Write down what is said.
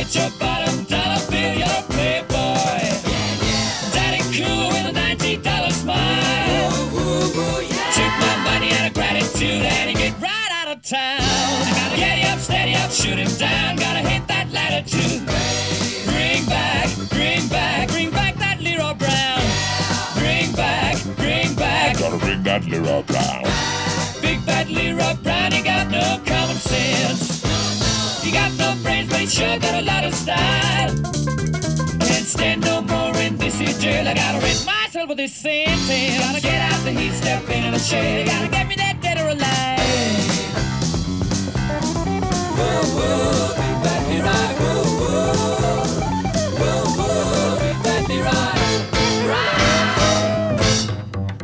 Get your bottom dollar bill, you're a playboy. Daddy cool with a $90 smile. Took my money out of gratitude and he get right out of town. Gotta get him up, steady up, shoot him down. Gotta hit that latitude. Bring back that Leroy Brown. Bring back. Gotta bring that Leroy Brown. Big bad Leroy Brown, he got no common sense. He got no brains, but he sure got a lot of style. Can't stand no more in this here jail. I gotta rid myself of this sentence. Gotta get